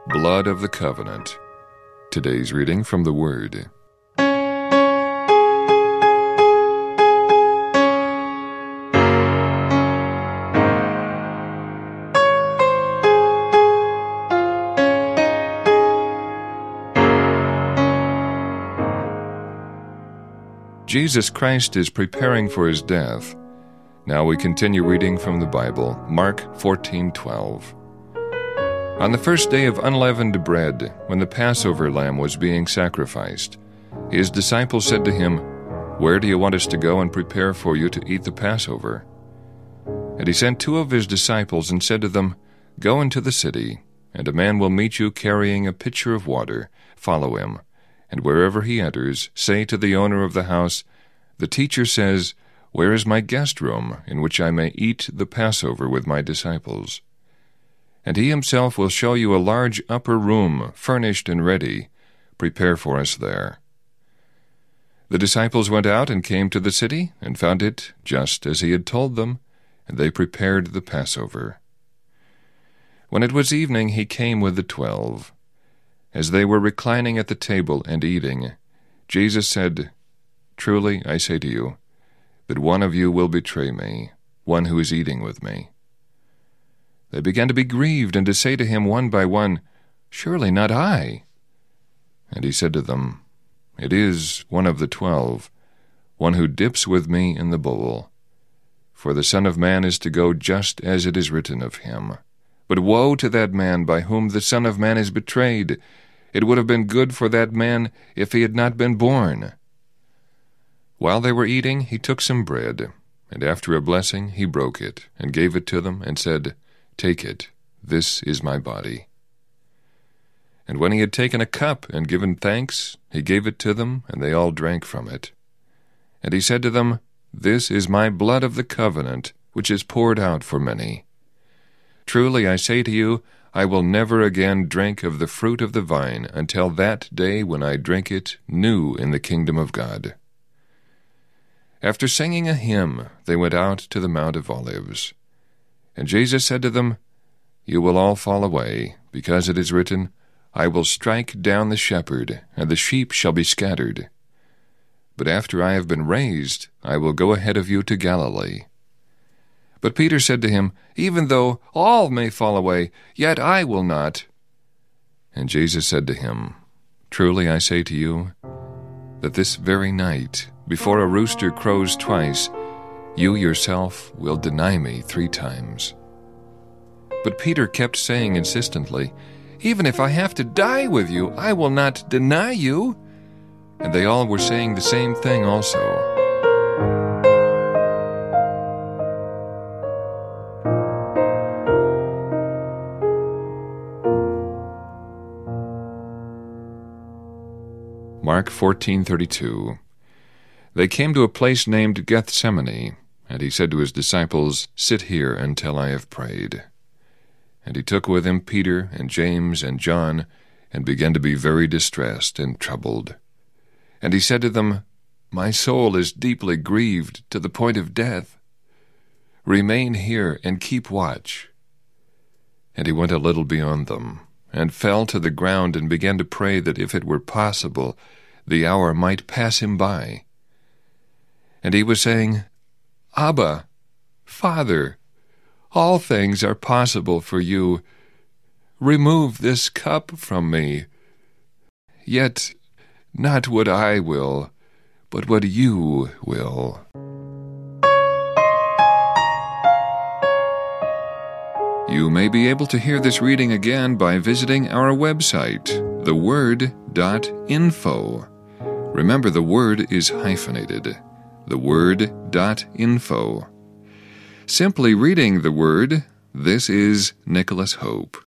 blood of the covenant. Today's reading from the Word. Jesus Christ is preparing for his death. Now we continue reading from the Bible, Mark 14:12. On the first day of unleavened bread, when the Passover lamb was being sacrificed, his disciples said to him, "Where do you want us to go and prepare for you to eat the Passover?" And he sent two of his disciples and said to them, "Go into the city, and a man will meet you carrying a pitcher of water. Follow him. And wherever he enters, say to the owner of the house, 'The teacher says, where is my guest room, in which I may eat the Passover with my disciples?' And he himself will show you a large upper room, furnished and ready. Prepare for us there." The disciples went out and came to the city, and found it just as he had told them, and they prepared the Passover. When it was evening, he came with the 12. As they were reclining at the table and eating, Jesus said, "Truly I say to you, that one of you will betray me, one who is eating with me." They began to be grieved and to say to him one by one, "Surely not I." And he said to them, "It is one of the 12, one who dips with me in the bowl. For the Son of Man is to go just as it is written of him. But woe to that man by whom the Son of Man is betrayed! It would have been good for that man if he had not been born." While they were eating, he took some bread, and after a blessing he broke it, and gave it to them, and said, "Take it, this is my body." And when he had taken a cup and given thanks, he gave it to them, and they all drank from it. And he said to them, "This is my blood of the covenant, which is poured out for many. Truly I say to you, I will never again drink of the fruit of the vine until that day when I drink it new in the kingdom of God." After singing a hymn, they went out to the Mount of Olives. And Jesus said to them, "You will all fall away, because it is written, I will strike down the shepherd, and the sheep shall be scattered. But after I have been raised, I will go ahead of you to Galilee." But Peter said to him, "Even though all may fall away, yet I will not." And Jesus said to him, "Truly I say to you, that this very night, before a rooster crows twice, you yourself will deny me 3 times. But Peter kept saying insistently, "Even if I have to die with you, I will not deny you." And they all were saying the same thing also. Mark 14:32. They came to a place named Gethsemane, and he said to his disciples, "Sit here until I have prayed." And he took with him Peter and James and John, and began to be very distressed and troubled. And he said to them, "My soul is deeply grieved to the point of death. Remain here and keep watch." And he went a little beyond them, and fell to the ground and began to pray that if it were possible, the hour might pass him by. And he was saying, "Abba, Father, all things are possible for you. Remove this cup from me. Yet not what I will, but what you will." You may be able to hear this reading again by visiting our website, theword.info. Remember, the word is hyphenated. theword.info. Simply reading the Word, this is Nicholas Hope.